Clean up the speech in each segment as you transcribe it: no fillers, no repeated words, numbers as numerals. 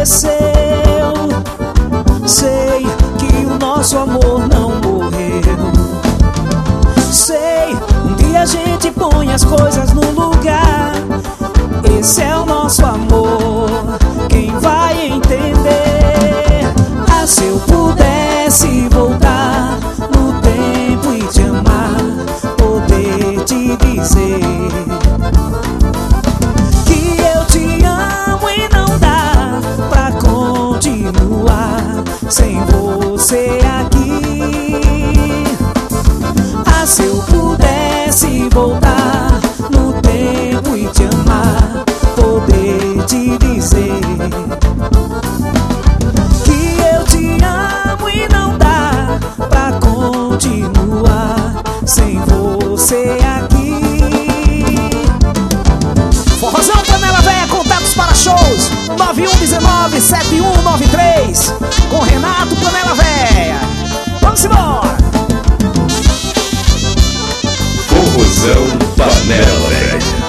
aconteceu. Sei que o nosso amor não morreu. Sei, um dia a gente põe as coisas no lugar. Esse é o nosso amor, quem vai entender? Ah, se eu pudesse voltar no tempo e te amar, poder te dizer que eu te amo e não dá pra continuar sem você aqui. Ah, se eu pudesse voltar no tempo e te amar, poder te dizer que eu te amo e não dá pra continuar sem você aqui. Forrozão Panela Véia, contatos para shows 9119-7193 com Renato Panela Véia. Vamos embora! Forrozão Panela Véia.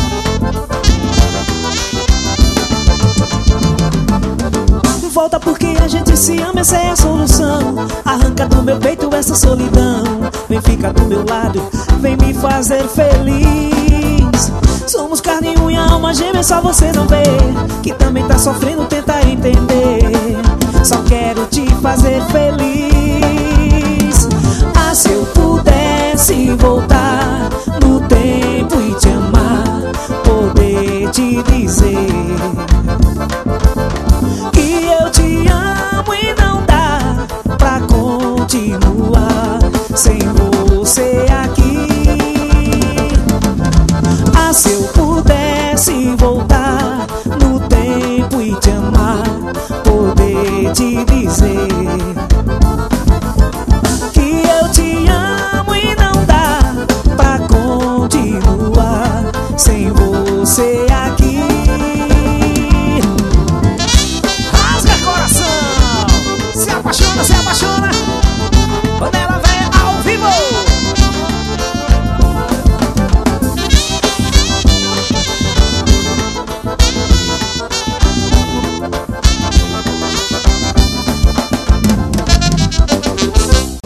Volta porque a gente se ama, essa é a solução. Arranca do meu peito essa solidão. Vem ficar do meu lado, vem me fazer feliz. Somos carne e unha, alma gêmea, só você não vê. Que também tá sofrendo, tenta entender. Só quero te fazer feliz. Ah, se eu puder